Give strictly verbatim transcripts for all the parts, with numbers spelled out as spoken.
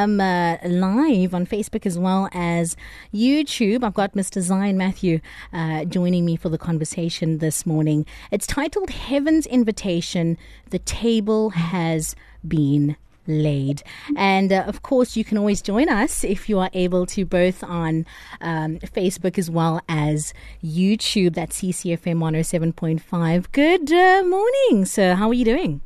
um, uh, live on Facebook as well as YouTube. I've got Mister Zion Matthew uh, joining me for the conversation this morning. It's titled Heaven's Invitation, The Table Has Been Laid. And uh, of course, you can always join us if you are able to, both on um, Facebook as well as YouTube. That's C C F M one oh seven point five. Good uh, morning, sir. How are you doing?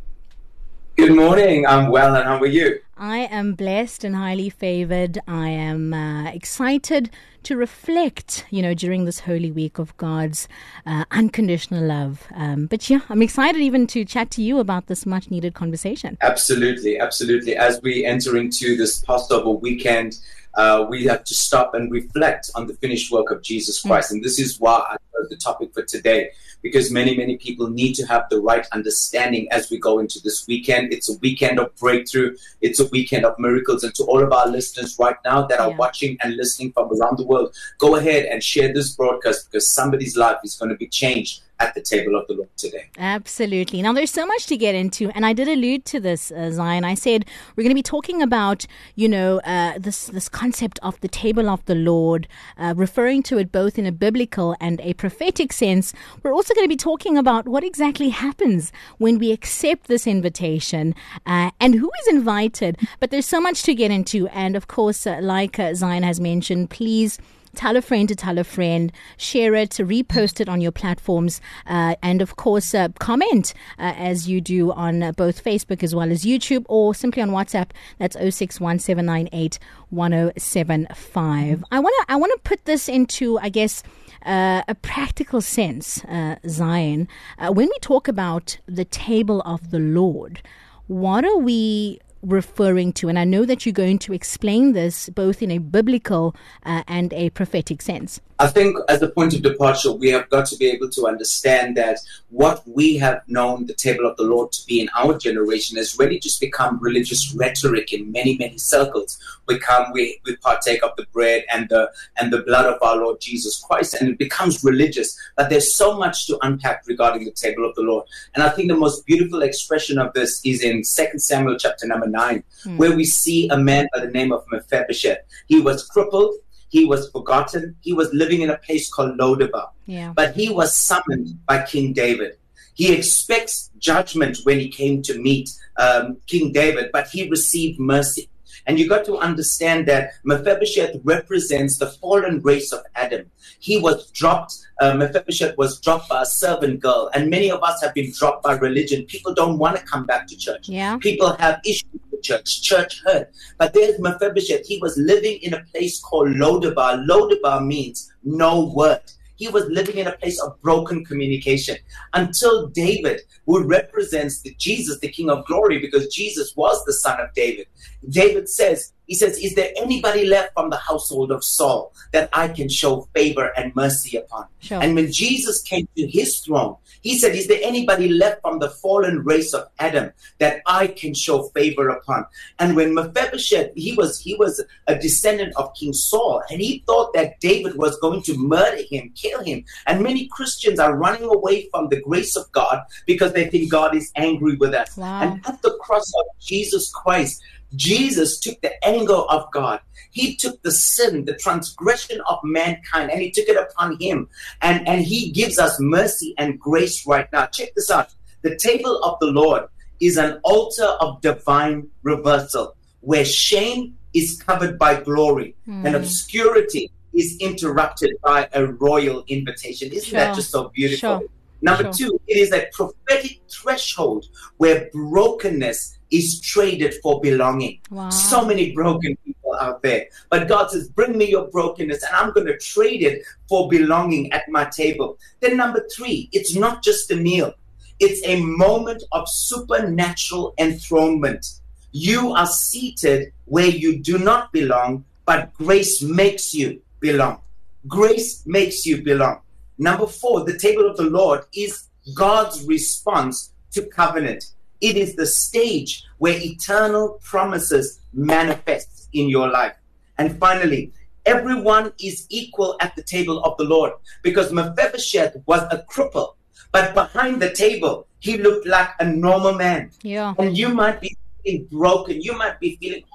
Good morning. I'm well, and how are you? I am blessed and highly favored. I am uh, excited to reflect, you know, during this holy week of God's uh, unconditional love. Um, but yeah, I'm excited even to chat to you about this much needed conversation. Absolutely, absolutely. As we enter into this Passover weekend, uh, we have to stop and reflect on the finished work of Jesus Christ. Mm. And this is why I chose the topic for today, because many, many people need to have the right understanding as we go into this weekend. It's a weekend of breakthrough. It's a weekend of miracles. And to all of our listeners right now that are yeah. watching and listening from around the world, go ahead and share this broadcast, because somebody's life is going to be changed at the table of the Lord today. Absolutely. Now, there's so much to get into, and I did allude to this, uh, Zion. I said we're going to be talking about, you know, uh, this this concept of the table of the Lord, uh, referring to it both in a biblical and a prophetic sense. We're also going to be talking about what exactly happens when we accept this invitation uh, and who is invited. But there's so much to get into, and of course, uh, like uh, Zion has mentioned, please tell a friend to tell a friend, share it, repost it on your platforms, uh, and of course, uh, comment uh, as you do on uh, both Facebook as well as YouTube, or simply on WhatsApp. That's oh six one seven nine eight one oh seven five. I want to I want to put this into, I guess, uh, a practical sense, uh, Zion. Uh, when we talk about the table of the Lord, what are we referring to? And I know that you're going to explain this both in a biblical uh, and a prophetic sense. I think as a point of departure, we have got to be able to understand that what we have known the table of the Lord to be in our generation has really just become religious rhetoric in many, many circles. We come, we, we partake of the bread and the and the blood of our Lord Jesus Christ, and it becomes religious. But there's so much to unpack regarding the table of the Lord. And I think the most beautiful expression of this is in Second Samuel chapter number nine, mm. where we see a man by the name of Mephibosheth. He was crippled. He was forgotten. He was living in a place called Lodebar. Yeah. But he was summoned by King David. He expects judgment when he came to meet um, King David, but he received mercy. And you got to understand that Mephibosheth represents the fallen race of Adam. He was dropped, uh, Mephibosheth was dropped by a servant girl. And many of us have been dropped by religion. People don't want to come back to church. Yeah. People have issues with church, church hurt. But there's Mephibosheth. He was living in a place called Lodebar. Lodebar means no word. He was living in a place of broken communication until David, who represents the Jesus, the King of Glory, because Jesus was the son of David. David says, he says, is there anybody left from the household of Saul that I can show favor and mercy upon? Sure. And when Jesus came to his throne, he said, is there anybody left from the fallen race of Adam that I can show favor upon? And when Mephibosheth, he was he was a descendant of King Saul, and he thought that David was going to murder him, kill him. And many Christians are running away from the grace of God because they think God is angry with us. Wow. And at the cross of Jesus Christ, Jesus took the anger of God. He took the sin, the transgression of mankind, and he took it upon him. And, and he gives us mercy and grace right now. Check this out. The table of the Lord is an altar of divine reversal, where shame is covered by glory mm. and obscurity is interrupted by a royal invitation. Isn't sure. that just so beautiful? Sure. Number sure. two, it is a prophetic threshold where brokenness is traded for belonging. Wow. So many broken people out there. But God says, bring me your brokenness and I'm going to trade it for belonging at my table. Then number three, it's not just a meal. It's a moment of supernatural enthronement. You are seated where you do not belong, but grace makes you belong. Grace makes you belong. Number four, the table of the Lord is God's response to covenant. It is the stage where eternal promises manifest in your life. And finally, everyone is equal at the table of the Lord, because Mephibosheth was a cripple, but behind the table, he looked like a normal man. Yeah. And you might be feeling broken. You might be feeling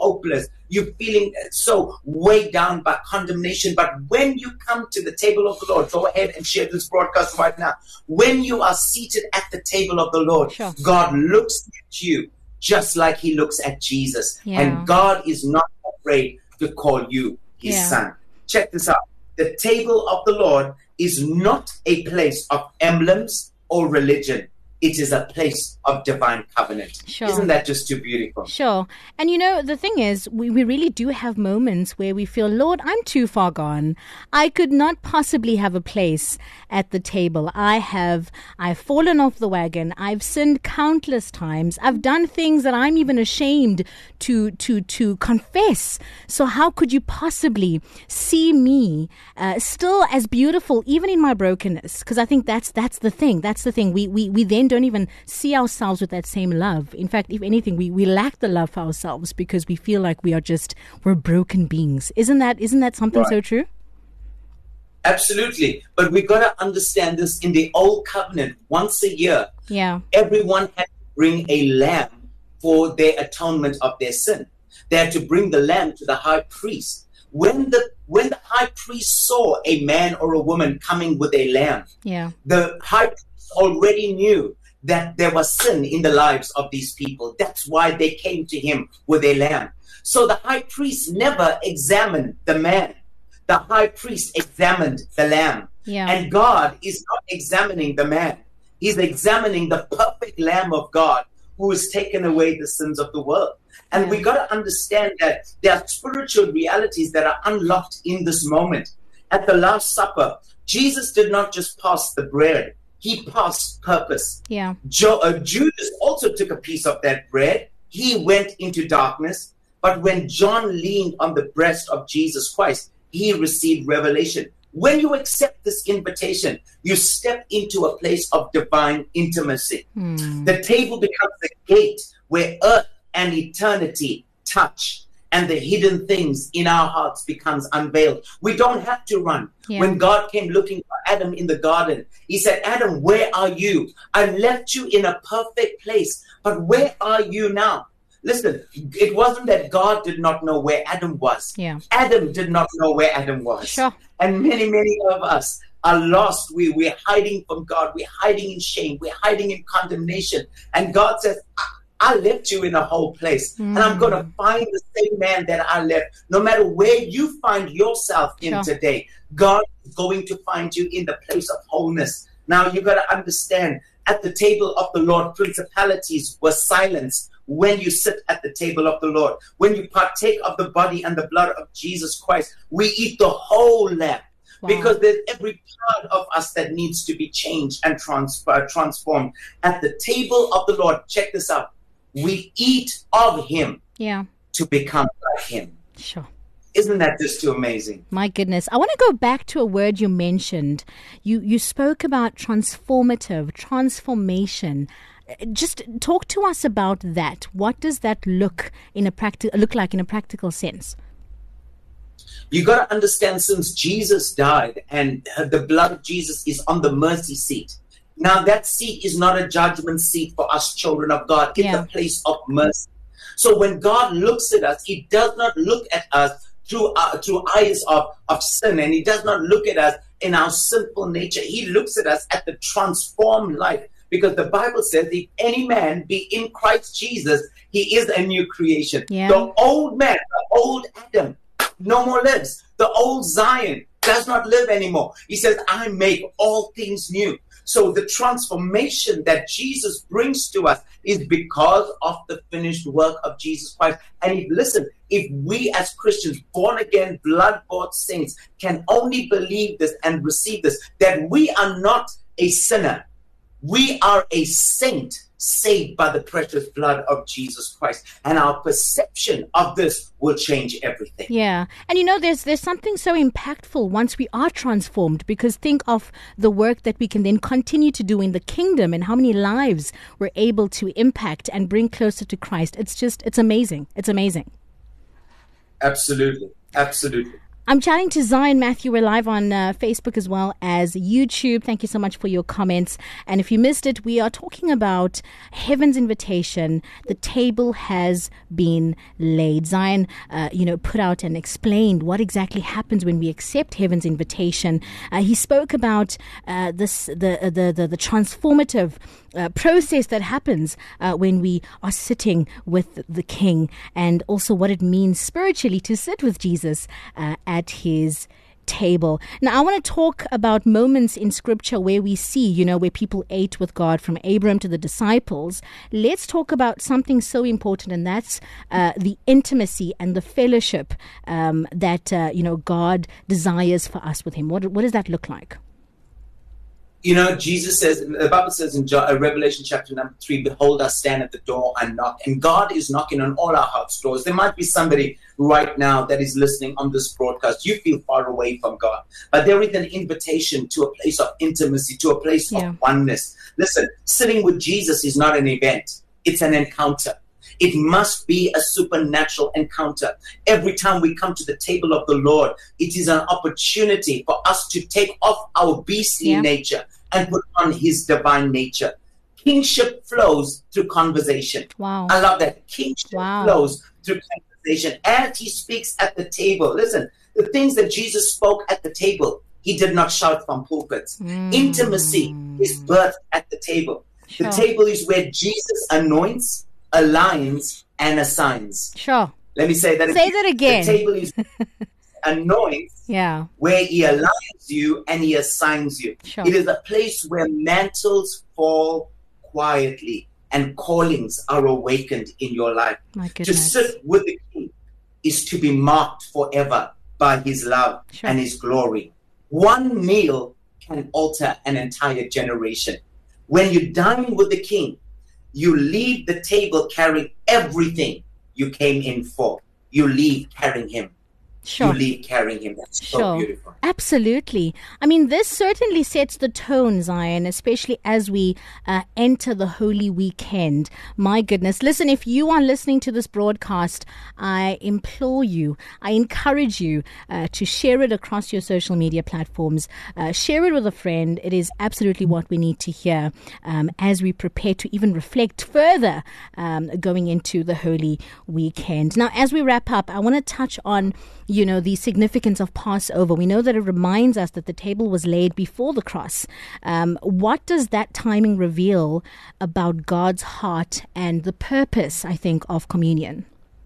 hopeless. You're feeling so weighed down by condemnation. But when you come to the table of the Lord, go ahead and share this broadcast right now. When you are seated at the table of the Lord, sure. God looks at you just like he looks at Jesus. Yeah. And God is not afraid to call you his yeah. son. Check this out. The table of the Lord is not a place of emblems or religion. It is a place of divine covenant. Sure. Isn't that just too beautiful? Sure. And you know, the thing is, we, we really do have moments where we feel, Lord, I'm too far gone. I could not possibly have a place at the table. I have, I've fallen off the wagon. I've sinned countless times. I've done things that I'm even ashamed to, to, to confess. So how could you possibly see me uh, still as beautiful, even in my brokenness? Because I think that's, that's the thing. That's the thing. We, we, we then don't even see ourselves with that same love. In fact, if anything, we, we lack the love for ourselves because we feel like we are just, we're broken beings. Isn't that, isn't that something right. so true? Absolutely. But we've got to understand this. In the old covenant, once a year, yeah, everyone had to bring a lamb for their atonement of their sin. They had to bring the lamb to the high priest. When the when the high priest saw a man or a woman coming with a lamb, yeah, the high priest already knew that there was sin in the lives of these people. That's why they came to him with a lamb. So the high priest never examined the man. The high priest examined the lamb. Yeah. And God is not examining the man. He's examining the perfect Lamb of God who has taken away the sins of the world. And yeah. we got to understand that there are spiritual realities that are unlocked in this moment. At the Last Supper, Jesus did not just pass the bread. He passed purpose. Yeah. Jo- uh, Judas also took a piece of that bread. He went into darkness. But when John leaned on the breast of Jesus Christ, he received revelation. When you accept this invitation, you step into a place of divine intimacy. Hmm. The table becomes the gate where earth and eternity touch. And the hidden things in our hearts becomes unveiled. We don't have to run. Yeah. When God came looking for Adam in the garden, he said, Adam, where are you? I left you in a perfect place, but where are you now? Listen, it wasn't that God did not know where Adam was. Yeah. Adam did not know where Adam was. Sure. And many, many of us are lost. We, we're hiding from God. We're hiding in shame. We're hiding in condemnation. And God says, I left you in a whole place, mm. and I'm going to find the same man that I left. No matter where you find yourself in sure. today, God is going to find you in the place of wholeness. Now, you got to understand, at the table of the Lord, principalities were silenced when you sit at the table of the Lord. When you partake of the body and the blood of Jesus Christ, we eat the whole lamb. Wow. Because there's every part of us that needs to be changed and trans- uh, transformed. At the table of the Lord, check this out. We eat of him yeah. to become like him. Sure. Isn't that just too amazing? My goodness. I want to go back to a word you mentioned. You you spoke about transformative, transformation. Just talk to us about that. What does that look in a practi- look like in a practical sense? You got to understand, since Jesus died and the blood of Jesus is on the mercy seat. Now, that seat is not a judgment seat for us children of God. It's yeah. a place of mercy. So when God looks at us, he does not look at us through uh, through eyes of, of sin, and he does not look at us in our sinful nature. He looks at us at the transformed life, because the Bible says, if any man be in Christ Jesus, he is a new creation. Yeah. The old man, the old Adam, no more lives. The old Zion does not live anymore. He says, I make all things new. So the transformation that Jesus brings to us is because of the finished work of Jesus Christ. And if, listen, if we as Christians, born again, blood-bought saints, can only believe this and receive this, that we are not a sinner. We are a saint saved by the precious blood of Jesus Christ. And our perception of this will change everything. Yeah. And you know, there's there's something so impactful once we are transformed, because think of the work that we can then continue to do in the kingdom and how many lives we're able to impact and bring closer to Christ. It's just, it's amazing. It's amazing. Absolutely. Absolutely. I'm chatting to Zion Matthew. We're live on uh, Facebook as well as YouTube. Thank you so much for your comments. And if you missed it, we are talking about heaven's invitation. The table has been laid. Zion, uh, you know, put out and explained what exactly happens when we accept heaven's invitation. Uh, he spoke about uh, this, the, the the the transformative uh, process that happens uh, when we are sitting with the King, and also what it means spiritually to sit with Jesus uh, at his table. Now, I want to talk about moments in Scripture where we see, you know, where people ate with God, from Abram to the disciples. Let's talk about something so important, and that's uh, the intimacy and the fellowship um, that, uh, you know, God desires for us with him. What, what does that look like? You know, Jesus says, the Bible says in John, uh, Revelation chapter number three, behold, I stand at the door and knock. And God is knocking on all our hearts' doors. There might be somebody right now that is listening on this broadcast. You feel far away from God, but there is an invitation to a place of intimacy, to a place yeah. of oneness. Listen, sitting with Jesus is not an event. It's an encounter. It must be a supernatural encounter. Every time we come to the table of the Lord, it is an opportunity for us to take off our beastly yeah. nature and put on his divine nature. Kingship flows through conversation. Wow. I love that. Kingship wow. flows through conversation. As he speaks at the table, listen, the things that Jesus spoke at the table, he did not shout from pulpits. Mm. Intimacy is birthed at the table. Sure. The table is where Jesus anoints, aligns, and assigns. Sure. Let me say that Say again. that again. The table is anoints, yeah. where he aligns you and he assigns you. Sure. It is a place where mantles fall quietly and callings are awakened in your life. My To goodness. sit with the King is to be marked forever by his love Sure. and his glory. One meal can alter an entire generation. When you dine with the King, you leave the table carrying everything you came in for. You leave carrying him. Sure. You leave carrying him. That's so Sure. beautiful. Absolutely. I mean, this certainly sets the tone, Zion, especially as we uh, enter the Holy Weekend. My goodness. Listen, if you are listening to this broadcast, I implore you, I encourage you uh, to share it across your social media platforms. Uh, share it with a friend. It is absolutely what we need to hear um, as we prepare to even reflect further um, going into the Holy Weekend. Now, as we wrap up, I want to touch on you know, the significance of Passover. We know that it reminds us that the table was laid before the cross. Um, what does that timing reveal about God's heart and the purpose, I think, of communion?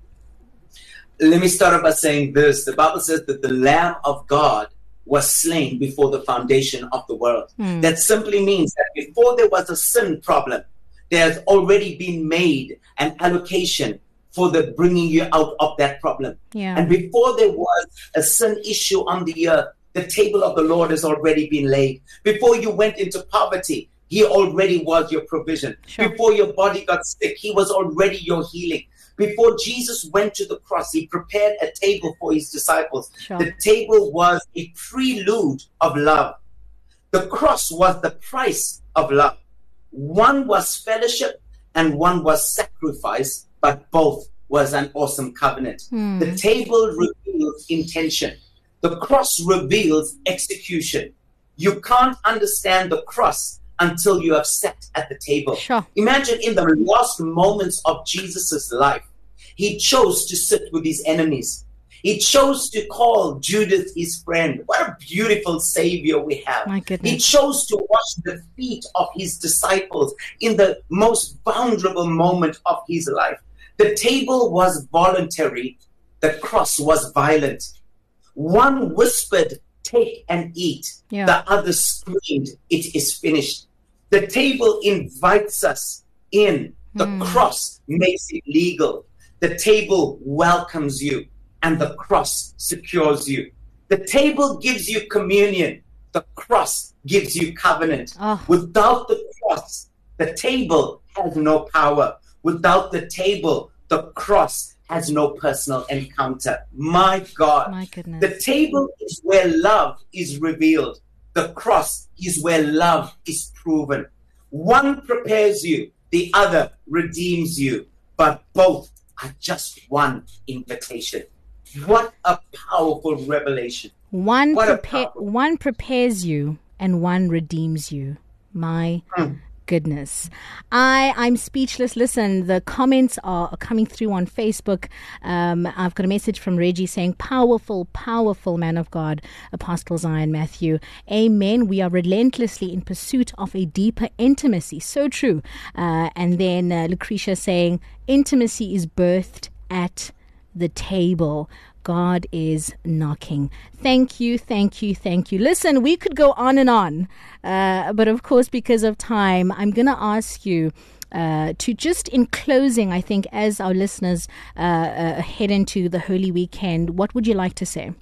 Let me start off by saying this. The Bible says that the Lamb of God was slain before the foundation of the world. Hmm. That simply means that before there was a sin problem, there has already been made an allocation for the bringing you out of that problem. Yeah. And before there was a sin issue on the earth, the table of the Lord has already been laid. Before you went into poverty, he already was your provision. Sure. Before your body got sick, he was already your healing. Before Jesus went to the cross, he prepared a table for his disciples. Sure. The table was a prelude of love. The cross was the price of love. One was fellowship and one was sacrifice, but both was an awesome covenant. Hmm. The table reveals intention. The cross reveals execution. You can't understand the cross until you have sat at the table. Sure. Imagine in the last moments of Jesus's life, he chose to sit with his enemies. He chose to call Judas his friend. What a beautiful Savior we have. My goodness. He chose to wash the feet of his disciples in the most vulnerable moment of his life. The table was voluntary. The cross was violent. One whispered, "Take and eat." Yeah. The other screamed, "It is finished." The table invites us in. The Mm. cross makes it legal. The table welcomes you, and the cross secures you. The table gives you communion. The cross gives you covenant. Oh. Without the cross, the table has no power. Without the table, the cross has no personal encounter. My God. My goodness. The table is where love is revealed. The cross is where love is proven. One prepares you, the other redeems you, but both are just one invitation. What a powerful revelation. One, What a prepare, powerful- one prepares you and one redeems you. My Mm. goodness. I, I'm speechless. Listen, the comments are coming through on Facebook. Um, I've got a message from Reggie saying, powerful, powerful man of God, Apostle Zion Matthew. Amen. We are relentlessly in pursuit of a deeper intimacy. So true. Uh, and then uh, Lucretia saying, intimacy is birthed at the table. God is knocking. Thank you, thank you, thank you. Listen, we could go on and on, uh, but of course, because of time, I'm going to ask you uh, to just in closing, I think, as our listeners uh, uh, head into the Holy Weekend, what would you like to say?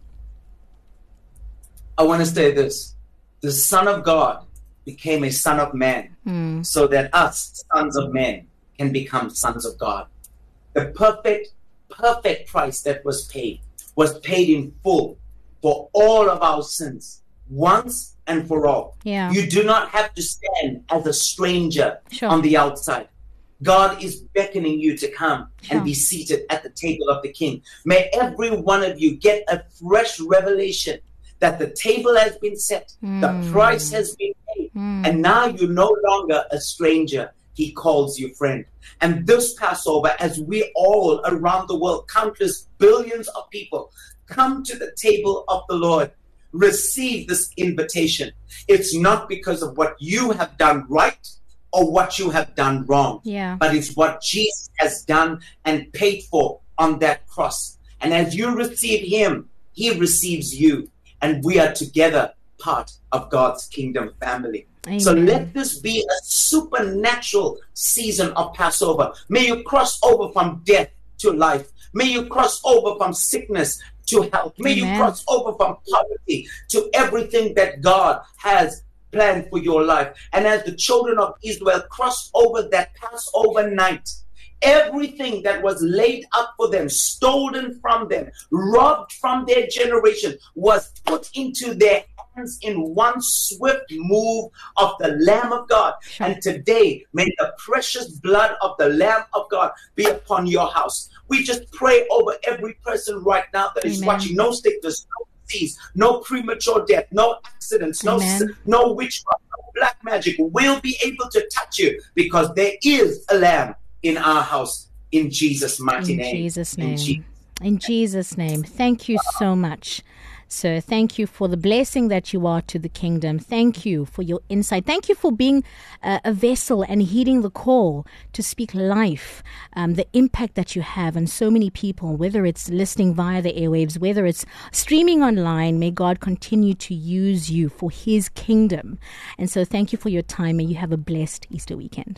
I want to say this. The Son of God became a son of man Mm. so that us, sons of men, can become sons of God. The perfect, perfect price that was paid was paid in full for all of our sins, once and for all. Yeah. You do not have to stand as a stranger Sure. on the outside. God is beckoning you to come Sure. and be seated at the table of the King. May every one of you get a fresh revelation that the table has been set, Mm. the price has been paid, Mm. and now you're no longer a stranger. He calls you friend. And this Passover, as we all around the world, countless billions of people, come to the table of the Lord, receive this invitation. It's not because of what you have done right or what you have done wrong, Yeah. but it's what Jesus has done and paid for on that cross. And as you receive him, he receives you, and we are together part of God's kingdom family. So Amen. let this be a supernatural season of Passover. May you cross over from death to life. May you cross over from sickness to health. May Amen. you cross over from poverty to everything that God has planned for your life. And as the children of Israel crossed over that Passover night, everything that was laid up for them, stolen from them, robbed from their generation, was put into their hands in one swift move of the Lamb of God. Sure. And today, may the precious blood of the Lamb of God be upon your house. We just pray over every person right now that is Amen. watching. No sickness, no disease, no premature death, no accidents, no, Amen. no witchcraft, no black magic will be able to touch you, because there is a Lamb in our house, in Jesus' mighty In name. Jesus' In name. Je- In Jesus' name. Thank you so much, sir. Thank you for the blessing that you are to the kingdom. Thank you for your insight. Thank you for being uh, a vessel and heeding the call to speak life, um, the impact that you have on so many people, whether it's listening via the airwaves, whether it's streaming online. May God continue to use you for his kingdom. And so thank you for your time. May you have a blessed Easter weekend.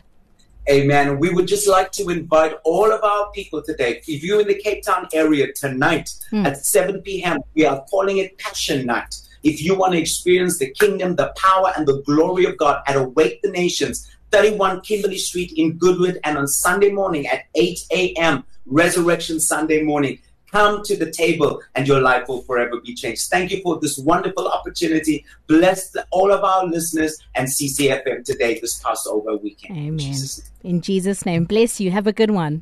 Amen. We would just like to invite all of our people today. If you're in the Cape Town area tonight Mm. at seven p.m., we are calling it Passion Night. If you want to experience the kingdom, the power, and the glory of God at Awake the Nations, thirty-one Kimberley Street in Goodwood, and on Sunday morning at eight a.m., Resurrection Sunday morning. Come to the table and your life will forever be changed. Thank you for this wonderful opportunity. Bless the, all of our listeners and C C F M today, this Passover weekend. In Amen. Jesus' name. In Jesus' name. Bless you. Have a good one.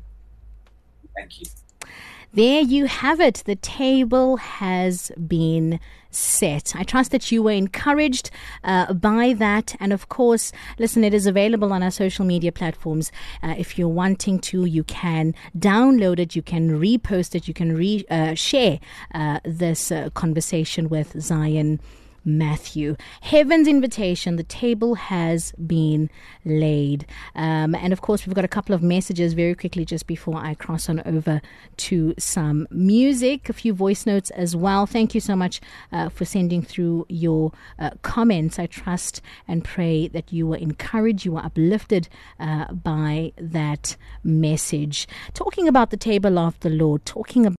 Thank you. There you have it. The table has been set. I trust that you were encouraged uh, by that. And of course, listen, it is available on our social media platforms. Uh, if you're wanting to, you can download it, you can repost it, you can re- uh, share uh, this uh, conversation with Zion Matthew. Heaven's invitation, the table has been laid. Um, and of course, we've got a couple of messages very quickly just before I cross on over to some music, a few voice notes as well. Thank you so much uh, for sending through your uh, comments. I trust and pray that you were encouraged, you were uplifted uh, by that message. Talking about the table of the Lord, talking about